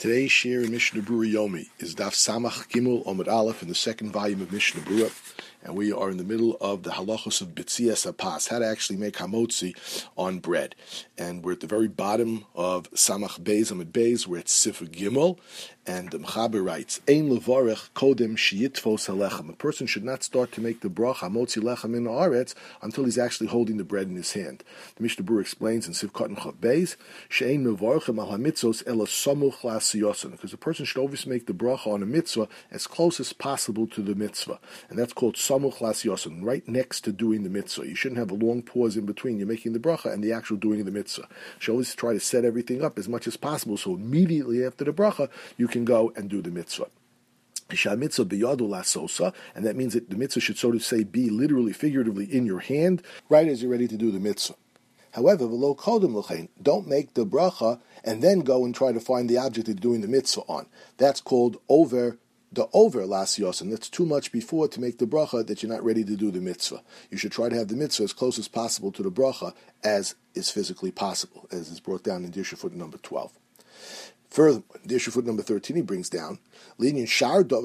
Today's share in Mishnah Berurah Yomi is Daf Samach Gimel Omid Aleph in the second volume of Mishnah Berurah, and we are in the middle of the halachos of Bitzias Apas, how to actually make hamotzi on bread. And we're at the very bottom of Samach Beis Amid Beis, we're at Sifra Gimel, and the Mechaber writes, Ein levarech kodem sheyitfos halechem. A person should not start to make the bracha hamotzi lechem in the aretz until he's actually holding the bread in his hand. The Mishnah Berurah explains in Sivkot and Chav Beis, she'ein mevarchem al hamitzos ela samuch la'asiyosan, because a person should always make the bracha on a mitzvah as close as possible to the mitzvah, and that's called samuch la'asiyosan, right next to doing the mitzvah. You shouldn't have a long pause in between you're making the bracha and the actual doing of the mitzvah. You should always try to set everything up as much as possible, so immediately after the bracha you can go and do the mitzvah. And that means that the mitzvah should, so to say, be literally, figuratively in your hand, right as you're ready to do the mitzvah. However, don't make the bracha and then go and try to find the object that you're doing the mitzvah on. That's called over lasios, and that's too much before to make the bracha that you're not ready to do the mitzvah. You should try to have the mitzvah as close as possible to the bracha as is physically possible, as is brought down in Dirshu foot number 12. Further, Dirshu foot number 13, he brings down, this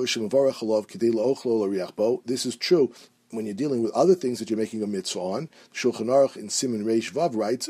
is true when you're dealing with other things that you're making a mitzvah on. Shulchan Aruch in Siman Reish Vav writes,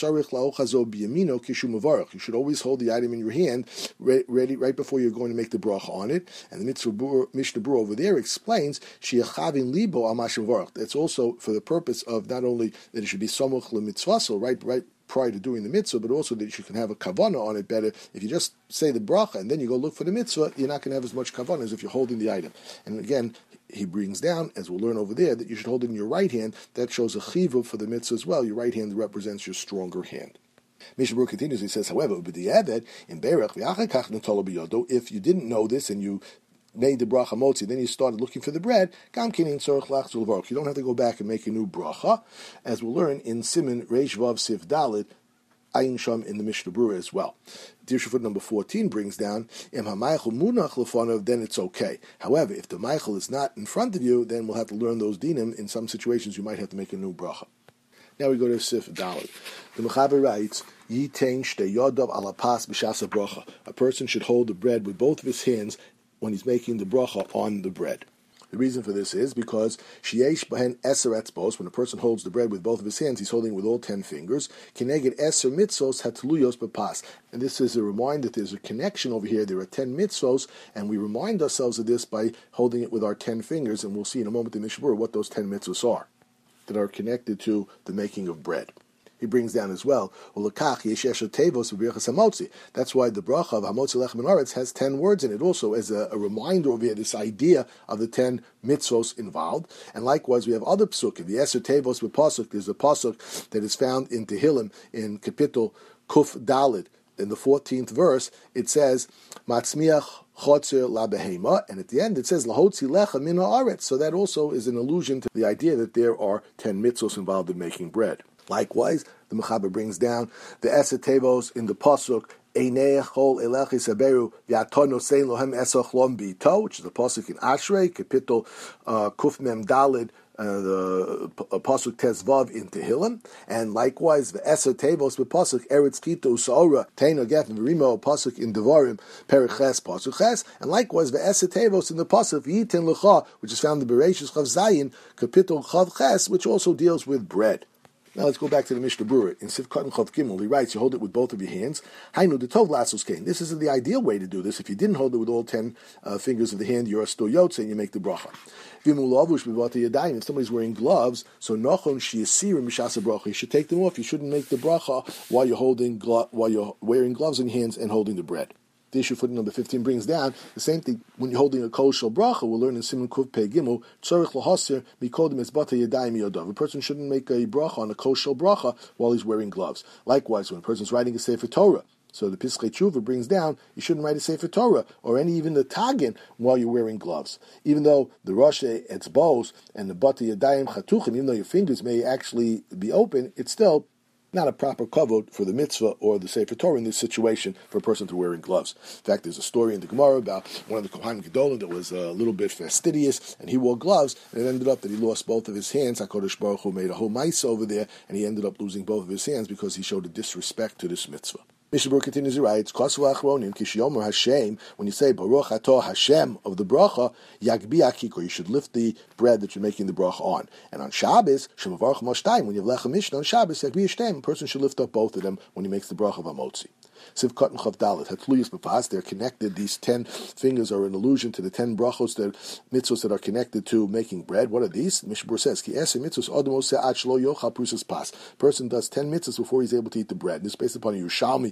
you should always hold the item in your hand, ready right before you're going to make the bracha on it. And the Mishnah Berurah over there explains, that's also for the purpose of not only that it should be samuch l'mitzvah, so right prior to doing the mitzvah, but also that you can have a kavanah on it better. If you just say the bracha and then you go look for the mitzvah, you're not going to have as much kavanah as if you're holding the item. And again, he brings down, as we'll learn over there, that you should hold it in your right hand. That shows a chiyuv for the mitzvah as well. Your right hand represents your stronger hand. Mishnah Berurah continues, he says, however, in if you didn't know this and you made the bracha motzi, then you started looking for the bread, you don't have to go back and make a new bracha, as we'll learn in Siman Reish Vav Sif Dalet Ayin Sham in the Mishnah Berurah as well. Dirshu foot number 14 brings down, then it's okay. However, if the Meichel is not in front of you, then we'll have to learn those dinim. In some situations you might have to make a new bracha. Now we go to Sif Dalet. The Mechaber writes, a person should hold the bread with both of his hands when he's making the bracha on the bread. The reason for this is because sheyesh behen eser etzbos, when a person holds the bread with both of his hands, he's holding it with all 10 fingers. Kineged eser mitzvos hatluyos bepas, and this is a reminder that there's a connection over here. There are 10 mitzvos, and we remind ourselves of this by holding it with our 10 fingers, and we'll see in a moment in Mishnah Berurah what those 10 mitzvos are that are connected to the making of bread. He brings down as well, that's why the bracha of Hamotzi Lechem in Aretz has 10 words in it, also as a reminder over here, this idea of the 10 mitzvos involved. And likewise, we have other psukim. The Eser Tevos with pasuk. There's a pasuk that is found in Tehillim in Kapitel Kuf Dalet. In the 14th verse, it says, Matzmiach Chotzer la behema, and at the end it says Lahotzi Lechem min haaretz. So that also is an allusion to the idea that there are 10 mitzvos involved in making bread. Likewise, the Mechaber brings down the Eser Tevos in the pasuk Einei Chol Elechi Saberu V'Atono Sein Lohem Esoch Lom Bito, which is the pasuk in Ashrei, Kapitel Kuf Mem Dalid, the pasuk Tezvav in Tehillim, and likewise the Eser Tevos with pasuk Eretz Kito Usaora Teino Gefen V'Rimo pasuk in Devarim Periches pasuk Ches, and likewise the Eser Tevos in the pasuk V'Yitin Lecha, which is found in Bereshis Chav Zayin Kapitel Chav Ches, which also deals with bread. Now let's go back to the Mishnah Berurah. In Sivkot and Chav Gimel, he writes, you hold it with both of your hands. Hainu de tov lasos kein. This isn't the ideal way to do this. If you didn't hold it with all 10 fingers of the hand, you're a sto yotze and you make the bracha. If somebody's wearing gloves, so nochon sheyasir mishasa bracha, you should take them off. You shouldn't make the bracha while you're wearing gloves in your hands and holding the bread. The issue foot number 15 brings down the same thing when you're holding a kol shel bracha. We'll learn in Siman Kuv Pei Gimel, tzorich lahasir mikodem ezbata yadayim yodav. A person shouldn't make a bracha on a kol shel bracha while he's wearing gloves. Likewise, when a person's writing a Sefer Torah, so the Piskei Tshuva brings down, you shouldn't write a Sefer Torah or even the Tagin while you're wearing gloves. Even though the Rosh Etzbos and the Bata Yadayim Chatuchim, even though your fingers may actually be open, it's still not a proper kavod for the mitzvah or the Sefer Torah in this situation for a person to wearing gloves. In fact, there's a story in the Gemara about one of the Kohanim Gedolim that was a little bit fastidious, and he wore gloves, and it ended up that he lost both of his hands. HaKadosh Baruch Hu made a whole mice over there, and he ended up losing both of his hands because he showed a disrespect to this mitzvah. Mishnah continues, he writes, Kosu achronim kishiyomer Hashem, when you say Baruch Atah Hashem of the bracha, yagbi akiko, you should lift the bread that you're making the bracha on. And on Shabbos, shemavarch moshtayim, when you have lechem mishnah on Shabbos, yagbi yishtem, a person should lift up both of them when he makes the bracha of Hamotzi. Sivkot and Chavdalet, Hatluyas B'pas, they're connected. These 10 fingers are an allusion to the 10 brachos, mitzvos that are connected to making bread. What are these? Mishnah says, Ki ese mitzvos odmo se'at shlo yochal prusas pas. Person does 10 mitzvos before he's able to eat the bread. And this is based upon Yerushalmi.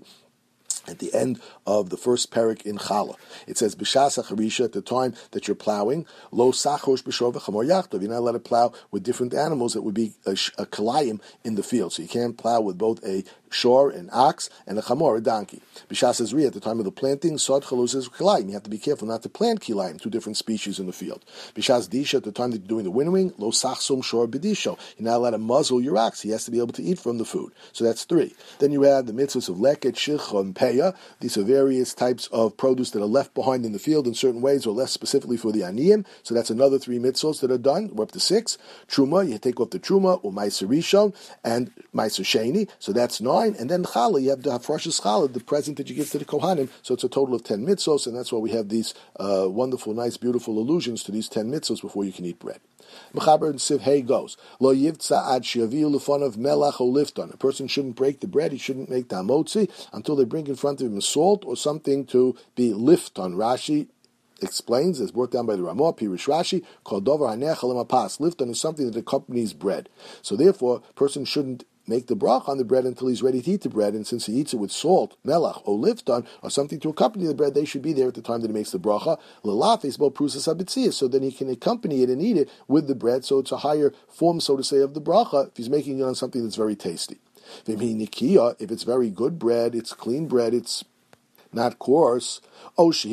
At the end of the first parak in Chala, it says, B'shas hacharisha, at the time that you're plowing, lo sachosh b'shor v'chamor yachtov. You're not allowed to plow with different animals that would be a kalayim in the field. So you can't plow with both a shor, an ox, and a chamor, a donkey. B'shas hazri, at the time of the planting, sod chaluz is kalayim. You have to be careful not to plant kilayim, 2 different species in the field. B'shas disha, at the time that you're doing the winnowing, lo sachsum shor b'disho. You're not allowed to muzzle your ox. He has to be able to eat from the food. So that's 3. Then you have the mitzvahs of leket, shilcha, and peya. These are various types of produce that are left behind in the field in certain ways, or less specifically for the aniyim. So that's another 3 mitzvahs that are done. We're up to 6. Truma, you take off the truma, or ma'aser rishon, and ma'aser sheni. So that's 9. And then challah, you have the hafrashas challah, the present that you give to the kohanim. So it's a total of 10 mitzvahs, and that's why we have these wonderful, nice, beautiful allusions to these 10 mitzvahs before you can eat bread. Mechaber and Siv Hey goes, Lo yivtza ad shiaviu lefonav melach o lifton. A person shouldn't break the bread, he shouldn't make the hamotzi until they bring in front of him salt or something to be lifton. Rashi explains, as brought down by the Ramah, Pirush Rashi, called Dover Hanech Pas. Lifton is something that accompanies bread. So therefore, a person shouldn't make the brach on the bread until he's ready to eat the bread, and since he eats it with salt, melach, or lifton, or something to accompany the bread, they should be there at the time that he makes the bracha. L'laf is bo prusas habitziyas, so then he can accompany it and eat it with the bread, so it's a higher form, so to say, of the bracha, if he's making it on something that's very tasty. If it's very good bread, it's clean bread, it's not coarse, or it's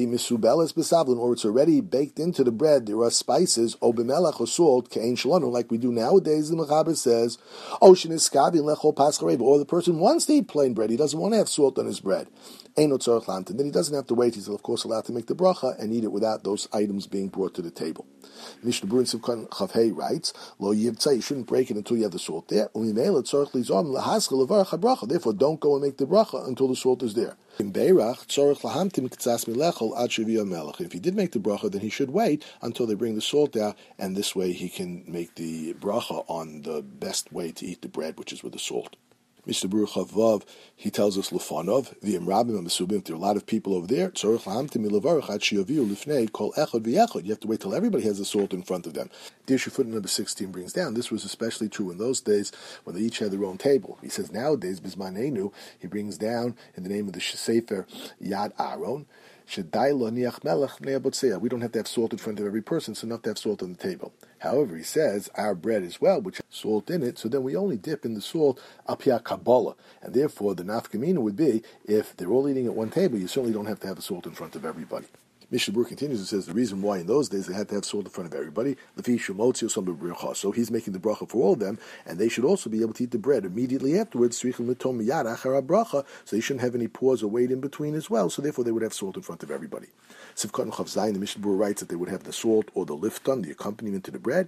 already baked into the bread, there are spices, or b'melach or salt, like we do nowadays, the Mechaber says, or the person wants to eat plain bread, he doesn't want to have salt on his bread. Then he doesn't have to wait, he's of course allowed to make the bracha and eat it without those items being brought to the table. Mishnah Berurah Sivkot Chavhei writes, Lo yivtza, you shouldn't break it until you have the salt there. Therefore, don't go and make the bracha until the salt is there. If he did make the bracha, then he should wait until they bring the salt out, and this way he can make the bracha on the best way to eat the bread, which is with the salt. Mr. Berurah Chavav, he tells us Lefanov, the Imrabim and Mesubim, there are a lot of people over there. You have to wait till everybody has the salt in front of them. Dirshu footnote number 16 brings down, this was especially true in those days when they each had their own table. He says nowadays, Bismanenu, he brings down in the name of the Sefer Yad Aaron, we don't have to have salt in front of every person, so enough to have salt on the table. However, he says our bread as well, which has salt in it, so then we only dip in the salt apia Kabbalah. And therefore, the nafkamina would be, if they're all eating at one table, you certainly don't have to have the salt in front of everybody. Mishnah Berurah continues and says the reason why in those days they had to have salt in front of everybody, so he's making the bracha for all of them, and they should also be able to eat the bread immediately afterwards, so you shouldn't have any pause or wait in between as well, so therefore they would have salt in front of everybody. Sivkot and Chav Zayin, the Mishnah Berurah writes that they would have the salt or the lifton, the accompaniment to the bread.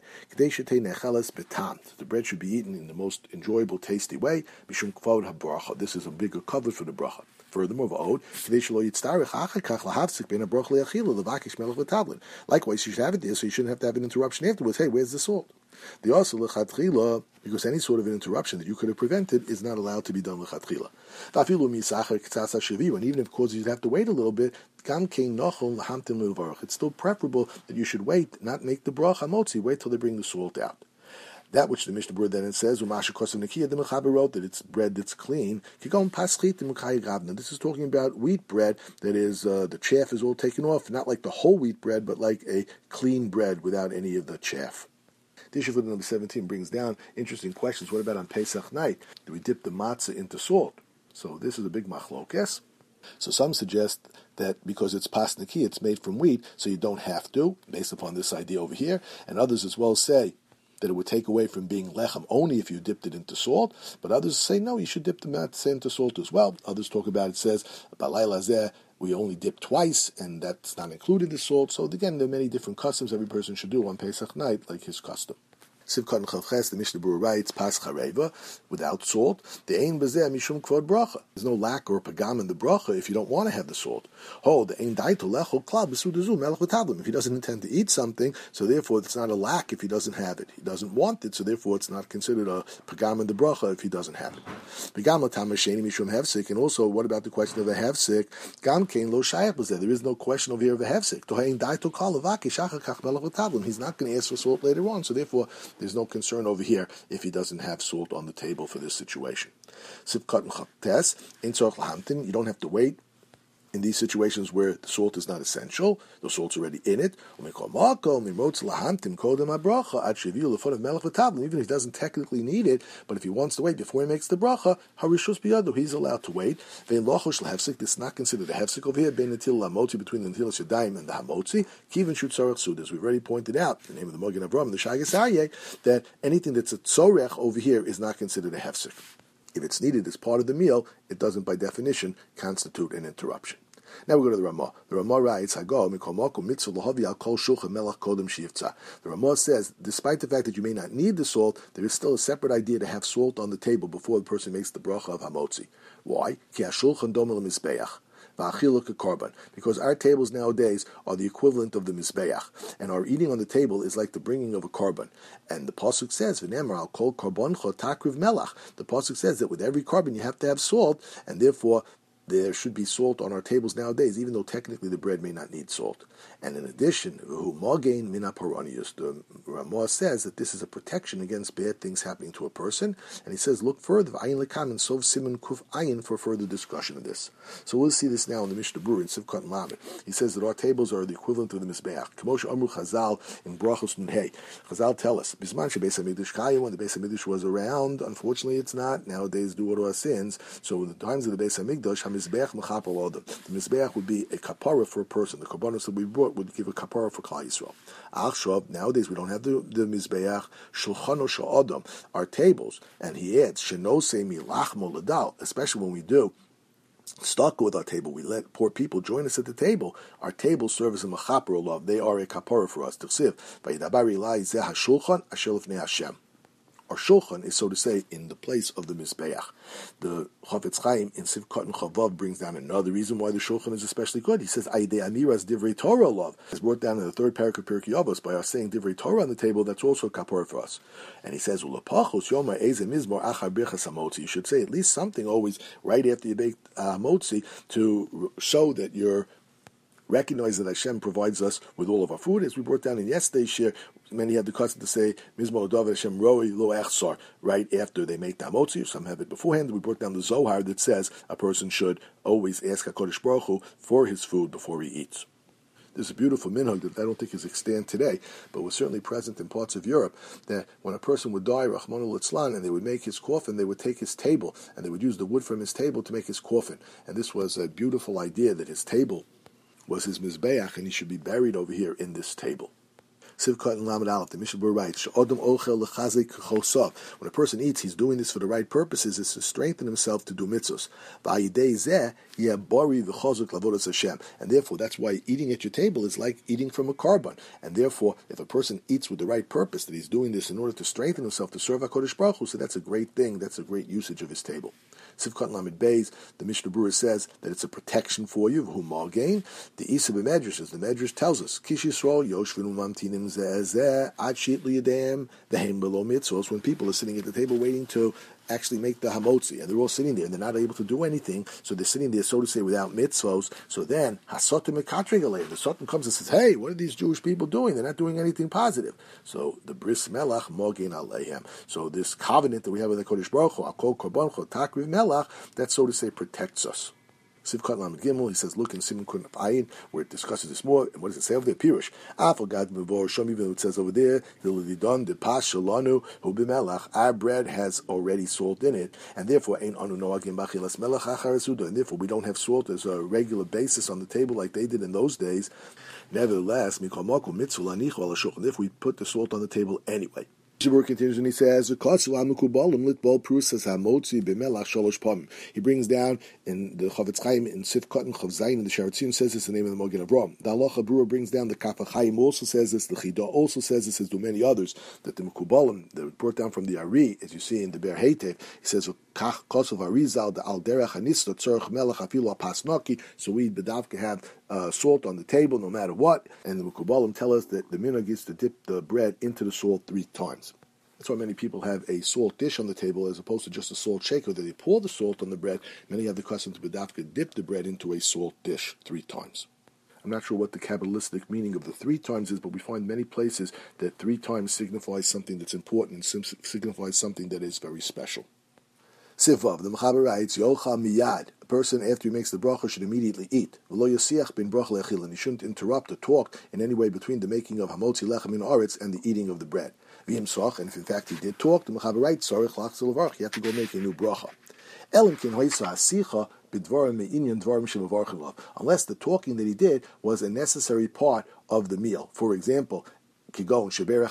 The bread should be eaten in the most enjoyable, tasty way. This is a bigger cover for the bracha. Furthermore, likewise, you should have it there, so you shouldn't have to have an interruption afterwards. Hey, where's the salt? The also lechatchila, because any sort of an interruption that you could have prevented is not allowed to be done lechatchila. And even if it causes you to have to wait a little bit, it's still preferable that you should wait, not make the bracha motzi, wait till they bring the salt out. That which the Mishnah Berurah then says, the Mechaber wrote that it's bread that's clean. This is talking about wheat bread that is, the chaff is all taken off, not like the whole wheat bread, but like a clean bread without any of the chaff. Dirshu footnote number 17 brings down interesting questions. What about on Pesach night? Do we dip the matzah into salt? So this is a big machlokes. So some suggest that because it's pasniki, it's made from wheat, so you don't have to, based upon this idea over here. And others as well say that it would take away from being lechem only if you dipped it into salt, but others say no, you should dip the matzah into salt as well. Others talk about, it says, balay lazeh, we only dip twice, and that's not included the salt. So again, there are many different customs every person should do on Pesach night, like his custom. Sivkot Chavches, the Mishnah Berurah writes, Pas Chareva, without salt. The Ein Bezeh Mishum Kvod Bracha. There's no lack or pagam in the bracha if you don't want to have the salt. The Ein Daito Lechol Klal B'Sudazu Melech V'Tablim. If he doesn't intend to eat something, so therefore it's not a lack if he doesn't have it. He doesn't want it, so therefore it's not considered a pagam in the bracha if he doesn't have it. Pagam L'Tamasheni Mishum Hefsik. And also, what about the question of a Hefsik? Gam Kein Lo Shayach B'Zeh. There is no question over here of a Hefsik. To Ein Daito Klal L'Vaki Shachar Kach Melech V'Tablim. He's not going to ask for salt later on, so therefore there's no concern over here if he doesn't have salt on the table for this situation. Sivkot Chaptes, in Tzorach L'Hamtin, you don't have to wait in these situations where the salt is not essential, the salt's already in it. Even if he doesn't technically need it, but if he wants to wait before he makes the bracha, he's allowed to wait. This is not considered a hefsek over here, between the Netilas Yadayim and the Hamotzi. As we've already pointed out, the name of the Mogen Avram and the Shagas Aryeh, that anything that's a tzorech over here is not considered a hefsek. If it's needed as part of the meal, it doesn't by definition constitute an interruption. Now we go to the Ramah. The Ramah writes, The Ramah says, despite the fact that you may not need the salt, there is still a separate idea to have salt on the table before the person makes the bracha of Hamotzi. Why? Because our tables nowadays are the equivalent of the Mizbeach, and our eating on the table is like the bringing of a korban. And the pasuk says, "V'nemar al kol korbancha takriv melach." The pasuk says that with every korban you have to have salt, and therefore there should be salt on our tables nowadays, even though technically the bread may not need salt. And in addition, the Ramah says that this is a protection against bad things happening to a person. And he says, look further, and Sov Siman Kuf Ayin for further discussion of this. So we'll see this now in the Mishnah Berurah in Sivkot Lamed. He says that our tables are the equivalent of the Mizbeach. K'moshe Amru Chazal in Brachos Nun-Hey. Chazal tell us, Bisman Shebeis HaMikdash Chayim, when the Beis HaMikdash was around, unfortunately it's not. Nowadays, due to our sins. So in the times of the Beis HaMikdash, HaMizbeach Mechapel Odom. The Mizbeach would be a kapara for a person. The korbanos that we brought would give a kapara for Klal Yisrael. Achshav, nowadays we don't have the Mizbeach, Shulchano Sha'odom, our tables, and he adds, Shenose Milachmo Ladal, especially when we do stuck with our table, we let poor people join us at the table. Our tables serve as a mechaper olav. They are a kapara for us. T'chsiv, Vayidabari Lai Zeh HaShulchan Asher Lifnei Hashem. Our shulchan is, so to say, in the place of the Mizbeach. The Chafetz Chaim in Sivkot and Chavav brings down another reason why the shulchan is especially good. He says, Aidei Amiras Divrei Torah love. It's brought down in the third parak of Pirkei Avos by our saying Divrei Torah on the table. That's also a kapor for us. And he says, Ulapachos Yoma Eze Mizmor Achar Birchas Hamotzi. You should say at least something always right after you bake hamotzi to show that you're recognize that Hashem provides us with all of our food. As we brought down in yesterday's share, many had the custom to say, Mizmo David Hashem Roi Lo Echsar, right after they make the hamotzi. Some have it beforehand. We brought down the Zohar that says a person should always ask HaKadosh Baruch Hu for his food before he eats. There's a beautiful minhag that I don't think is extant today, but was certainly present in parts of Europe, that when a person would die, Rahman al-Itzlan, and they would make his coffin, they would take his table, and they would use the wood from his table to make his coffin. And this was a beautiful idea that his table was his Mizbeach, and he should be buried over here in this table. Sivkot and Lamed Aleph, the Mishnah Berurah writes, when a person eats, he's doing this for the right purposes, is to strengthen himself to do mitzvos. And therefore, that's why eating at your table is like eating from a korban. And therefore, if a person eats with the right purpose, that he's doing this in order to strengthen himself to serve HaKadosh Baruch Hu, so that's a great thing, that's a great usage of his table. Sivkot Lamed Beis, the Mishnah Berurah says that it's a protection for you. Who Malgain? The Isa b'Medrash, as the Medrash tells us, Kish Yisrael Yoshvinu Mamtinim Zeh Ad Shit Liyadem Vehem Below Mitzvos. When people are sitting at the table waiting to actually make the hamotzi, and they're all sitting there, and they're not able to do anything, so they're sitting there, so to say, without mitzvos. So then, hasotim mekatrigalei, the sotim comes and says, hey, what are these Jewish people doing? They're not doing anything positive. So the bris melach mogin aleihem. So this covenant that we have with the Kodesh Baruch Hu, akol korbancho takriv melach, that, so to say, protects us. Sivkot Lamed Gimel, he says, look in Siman Kun Ayin, where it discusses this more. And what does it say over there? Pirush. Afal Mevor Shom, even though it says over there, the Pas Shalanu Hu B'Melach, our bread has already salt in it, and therefore Ein Anu Noagim Bachilas Melach Achar Suda, and therefore we don't have salt as a regular basis on the table like they did in those days. Nevertheless, Mikol Makom Mitzvah Lanichu Ala Shulchan, if we put the salt on the table anyway. Mishabur continues and he says, he brings down in the Chavetz Chaim in Sif Katan Chav Zayin in the Sharatzion says this, the name of the Mogen Avraham. The Halacha Brura brings down, the Kaf HaChaim also says this, the Chida also says this, as do many others, that the Mekubalim that were brought down from the Ari, as you see in the Ber Heitev, he says, Kach Kosov Arizal the Al Derech Hanistot Tzorch Melech Afilu Pasnoki, so we Bedavka have salt on the table no matter what, and the Mekubalim tell us that the minhag is to dip the bread into the salt 3 times. That's why many people have a salt dish on the table as opposed to just a salt shaker, that they pour the salt on the bread. Many have the custom to bedafka dip the bread into a salt dish 3 times. I'm not sure what the Kabbalistic meaning of the 3 times is, but we find many places that 3 times signifies something that's important and signifies something that is very special. Sivav, the Mechaber writes, Yocha miyad, a person after he makes the bracha should immediately eat. V'lo yosiach bin bracha le'achil, and he shouldn't interrupt or talk in any way between the making of hamotzi lechem min aretz and the eating of the bread. V'yimsoch, and if in fact he did talk, the Mechaber writes, Sorich lachzil levarach, you have to go make a new bracha. Elim kin hoisa asicha b'dvarim me'inyan dvarim shemavarchim lav, unless the talking that he did was a necessary part of the meal. For example, as he's making the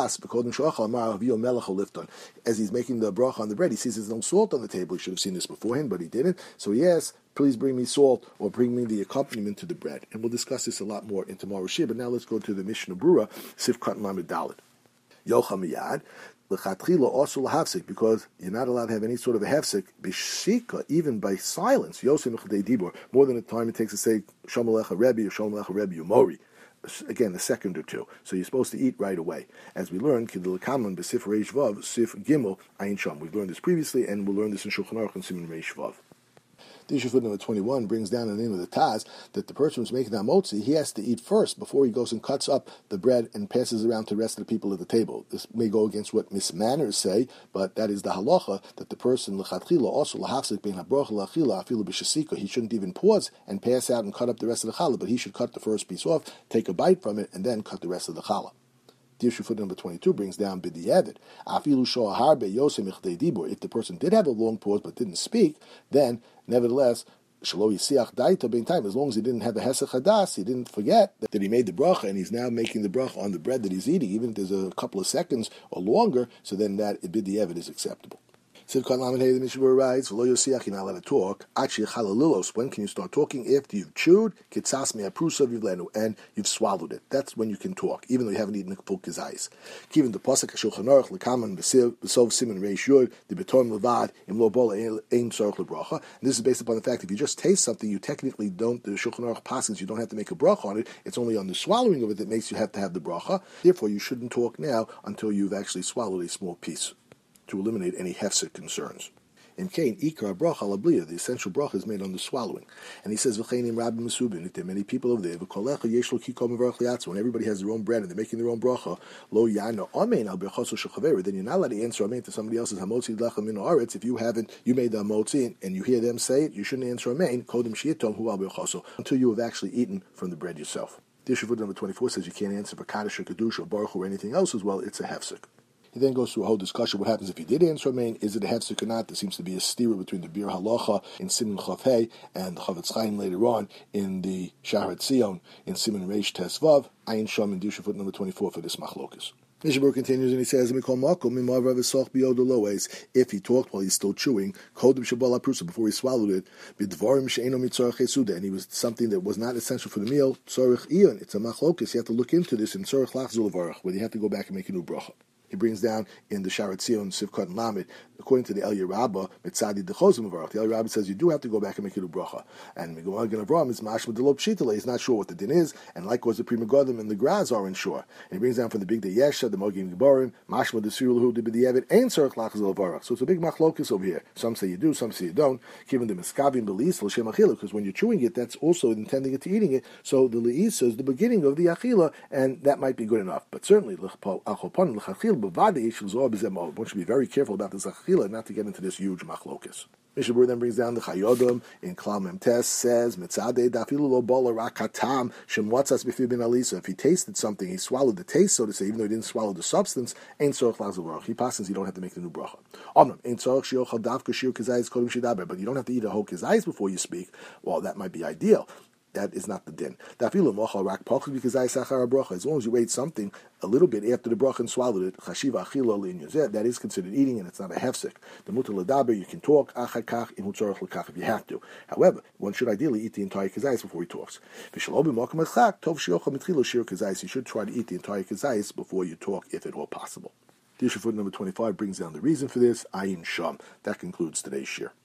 bracha on the bread, he sees there's no salt on the table. He should have seen this beforehand, but he didn't. So he asks, please bring me salt, or bring me the accompaniment to the bread. And we'll discuss this a lot more in tomorrow's shir, but now let's go to the Mishnah Brura, Sif Katan Lamed Dalet. Yocha miyad, l'chatchila also l'hafsik, because you're not allowed to have any sort of a hefsik, b'shika, even by silence, yosem echadei dibur, more than the time it takes to say, Shalom Alecha Rebbe, or Shalom Alecha Rebbe Yomori. Again, a second or two. So you're supposed to eat right away. As we learned, Kidul Kaman B'Sif Reish Vav, Sif Gimel Ayin Sham. We've learned this previously, and we'll learn this in Shulchan Aruch and Siman Reish Vav. The issue footnote number 21 brings down the name of the Taz that the person who's making the hamotzi, he has to eat first before he goes and cuts up the bread and passes around to the rest of the people at the table. This may go against what mismanners say, but that is the halacha, that the person l'chatchila also l'hafsik bein habrocha l'achila afilu b'shasika, he shouldn't even pause and pass out and cut up the rest of the challah, but he should cut the first piece off, take a bite from it, and then cut the rest of the challah. The issue footnote number 22 brings down b'di'evet. Afilu sho'ahar be'yosem ichdei dibur. If the person did have a long pause but didn't speak, then nevertheless, shelo yisiach daita bein time. As long as he didn't have a hesech hadas, he didn't forget that he made the bracha, and he's now making the bracha on the bread that he's eating, even if there's a couple of seconds or longer. So then that b'di'evet is acceptable. Sivkan Lamanei, the Mishnah writes, "V'lo yosiach, you're not allowed to talk. Actually, chalalilos. When can you start talking? After you've chewed, kitzas me'aprusav yivlenu, and you've swallowed it. That's when you can talk, even though you haven't eaten a full kizayis. Given the pasuk Shulchan Aruch lekaman b'sov siman reish yud the betoim levad im lo bola ein tzarich lebracha. This is based upon the fact that if you just taste something, you technically don't. The Shulchan Aruch passes, you don't have to make a bracha on it. It's only on the swallowing of it that makes you have to have the bracha. Therefore, you shouldn't talk now until you've actually swallowed a small piece, to eliminate any hefsek concerns. In Kain, Ikar bracha labliya, the essential bracha is made on the swallowing. And he says, V'cheinim rabbi mesubin, if there are many people over there, V'kolecha yeshlo kikom v'rach liatzu, when everybody has their own bread and they're making their own bracha, lo yana amen al berchoso shechaveru, then you're not allowed to answer amen to somebody else's hamotzi lechem min haaretz. If you made the hamotzi and you hear them say it, you shouldn't answer amen, kodim shiitom hu al berchoso, until you have actually eaten from the bread yourself. The issue number 24 says you can't answer for kaddish or kedusha or baruch or anything else as well. It's a hefsek. He then goes through a whole discussion what happens if you did answer amen. Is it a hefsek or not? There seems to be a stira between the Bir Halacha in Siman Chav Hey and the Chavetz Chaim later on in the Shaharat Zion in Siman Reish Tes Vav. Ayin Sham in Disha foot number 24 for this machlokas. Mishabur continues and he says, if he talked while he's still chewing, before he swallowed it, and he was something that was not essential for the meal, it's a machlokas. You have to look into this in tzorich lachzul levarach, where you have to go back and make a new bracha. He brings down in the Sharat Zion, Sivkot and Lamed, according to the El Yerabba, Mitzadi Dechozim Avarach. The El Yerabba says you do have to go back and make a new bracha. And Migomag and Avram is Mashma Delop Shitale. He's not sure what the din is, and likewise the Pri Megadim and the Graz aren't sure. And he brings down from the Big Day Yesha, the Mogim Gebarim, Mashma Desirul Hu Dibidievet, Ein Tzorich Lachzul Avarach. So it's a big machlokus over here. Some say you do, some say you don't. Given the Miskavim Belis L'Shem Achila, because when you're chewing it, that's also intending it to eating it. So the Le'isa is the beginning of the Achila, and that might be good enough. But certainly, L'Chopon L'Chachil B'Vadei one should be very careful about this achila, not to get into this huge machlokas. Mishabur then brings down the Chayodom in Klal Memtes, says, Mitzadeh dafilu lo bola rakatam shemwatzas b'fi bin alisa. If he tasted something, he swallowed the taste, so to say, even though he didn't swallow the substance, ain't tzorich lachzul levarach. He passes, you don't have to make the new bracha. Ain't tzorich shiochal davka shir kizayis kodem shidaber. But you don't have to eat a whole kizayis before you speak. Well, that might be ideal. that is not the din. As long as you ate something a little bit after the bracha and swallowed it, that is considered eating, and it's not a hefsek. The mutar l'daber, you can talk if you have to. However, one should ideally eat the entire kazayis before he talks. You should try to eat the entire kazayis before you talk, if at all possible. The issue footnote number 25 brings down the reason for this. Ayin Sham. That concludes today's shir.